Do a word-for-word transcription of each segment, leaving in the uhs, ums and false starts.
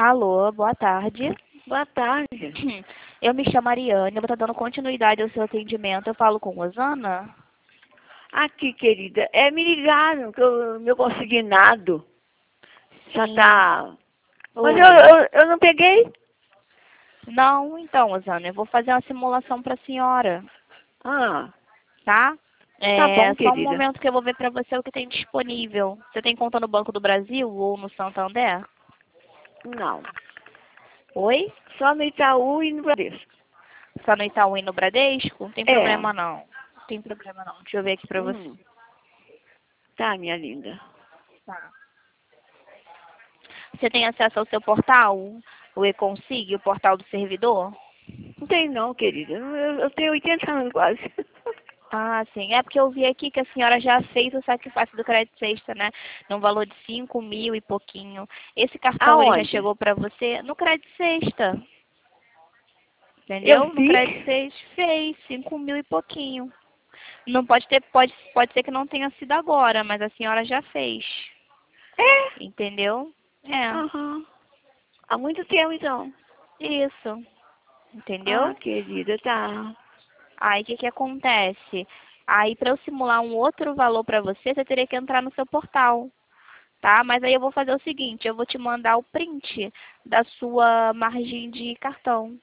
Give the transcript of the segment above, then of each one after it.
Alô, boa tarde. Boa tarde. Eu me chamo Ariane, eu vou estar dando continuidade ao seu atendimento. Eu falo com Rosana? Aqui, querida, é, me ligaram que o meu consignado já tá... Mas Oi. eu, eu, eu não peguei. Não, então, Rosana, eu vou fazer uma simulação para a senhora, Ah, tá? tá É bom, só um querida. momento que eu vou ver para você o que tem disponível. Você tem conta no Banco do Brasil ou no Santander? Não, Oi? só no Itaú e no Bradesco. Só no Itaú e no Bradesco? Não tem É. problema não. Não tem problema não. Deixa eu ver aqui para você. Hum. Tá, minha linda. Tá. Você tem acesso ao seu portal? O eConsig, o portal do servidor? Não tem não, querida. Eu, eu tenho oitenta anos quase. Ah, sim. É porque eu vi aqui que a senhora já fez o sacrifício do crédito sexta, né? No valor de cinco mil e pouquinho. Esse cartão ele já Aonde? chegou para você no crédito sexta. Eu Entendeu? No fiz? crédito sexta fez cinco mil e pouquinho. Não pode ter, pode, pode ser que não tenha sido agora, mas a senhora já fez. É? Entendeu? É, Aham. Há muito tempo, então. isso. Ah, Entendeu? querida, tá. Aí o que que acontece? Aí para eu simular um outro valor para você, você teria que entrar no seu portal. Tá? Mas aí eu vou fazer o seguinte, eu vou te mandar o print da sua margem de cartão.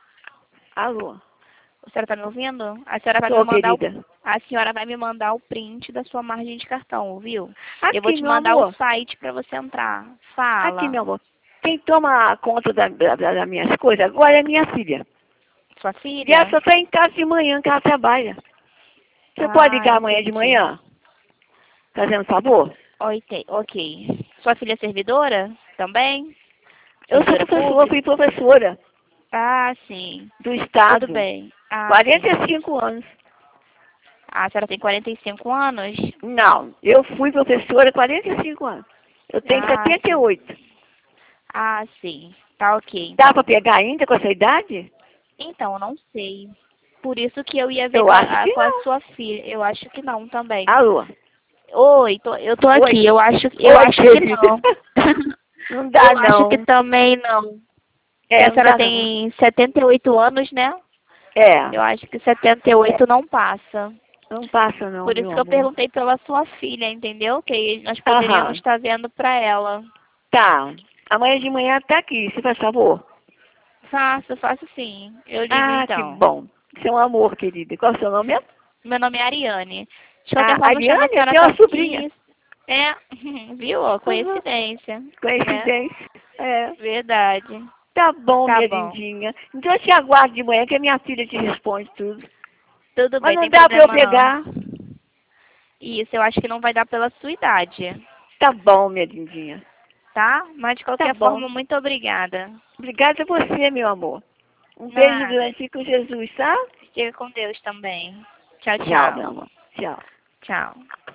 Alô? A senhora está me ouvindo? A senhora vai me Tô, mandar o, querida. a senhora vai me mandar o print da sua margem de cartão, ouviu? Eu vou Aqui, te meu mandar o amor. site para você entrar. Aqui, Fala. meu amor. Quem toma conta da, da, das minhas coisas agora é minha filha. Sua E ela filha? só está em casa de manhã que ela trabalha. Você pode Ah, ligar amanhã de entendi. manhã? Fazendo favor? Ok, ok. Sua filha é servidora? Também? Eu sou Servidora professora, pública? fui professora Ah, sim. do Tudo Estado. bem. Ah, sim. quarenta e cinco anos. Ah, a senhora tem quarenta e cinco anos? Não, eu fui professora há quarenta e cinco anos. Eu tenho Ah, setenta e sim. oito. Ah, sim. Tá ok, Dá para então. pegar ainda com essa idade? Então, eu não sei. Por isso que eu ia ver Eu com acho a, que com a não. sua filha. Eu acho que não também. Alô? Oi, tô, eu tô Oi, aqui. Eu acho, eu oi, acho que querida. não. Não dá, Eu acho que não. também não. Porque É, a não senhora dá, não. tem setenta e oito anos, né? É, Eu acho que setenta e oito não passa. não passa, não, Por isso meu que eu amor. perguntei pela sua filha, entendeu? Que aí nós poderíamos Aham. estar vendo pra ela. Tá. Amanhã de manhã tá aqui, se faz favor. Faço, faço sim. Eu ligo Ah, que então. bom. Você é um amor, querida. Qual é o seu nome mesmo? Meu nome é Ariane. De qualquer A forma, chama a Ariane, eu senhora tenho tá uma sobrinha. aqui. É, viu? Ó, Uhum. coincidência, né? Coincidência. É. Verdade. Tá bom, Tá minha bom. lindinha. Então eu te aguardo de manhã que a minha filha te responde tudo. Tudo Mas bem, não tem dá pra eu problema não. pegar. Isso, eu acho que não vai dar pela sua idade, Tá bom, minha lindinha. tá? Mas de Tá qualquer bom. forma, muito obrigada. Obrigada a você, meu amor. Um beijo Nada. grande com Jesus, tá? Fique com Deus também. Tchau, Tchau, meu tchau. amor. Tchau. Tchau.